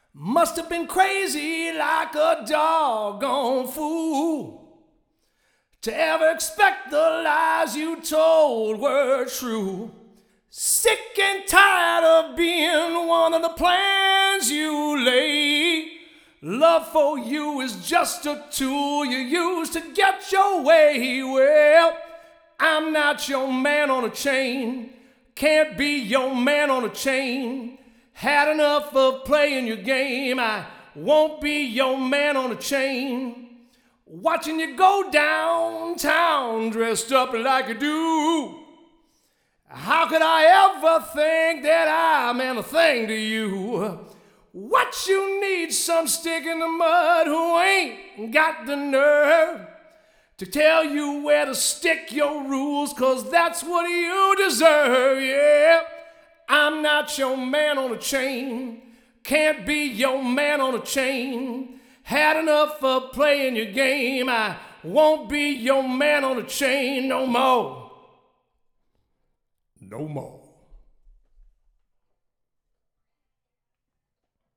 Must have been crazy like a doggone fool to ever expect the lies you told were true. Sick and tired of being one of the plans you laid. Love for you is just a tool you use to get your way. Well, I'm not your man on a chain. Can't be your man on a chain. Had enough of playing your game. I won't be your man on a chain. Watching you go downtown dressed up like you do. How could I ever think that I meant a thing to you? What you need, some stick in the mud who ain't got the nerve to tell you where to stick your rules, 'cause that's what you deserve, yeah. I'm not your man on a chain. Can't be your man on a chain. Had enough of playing your game. I won't be your man on a chain no more. No more.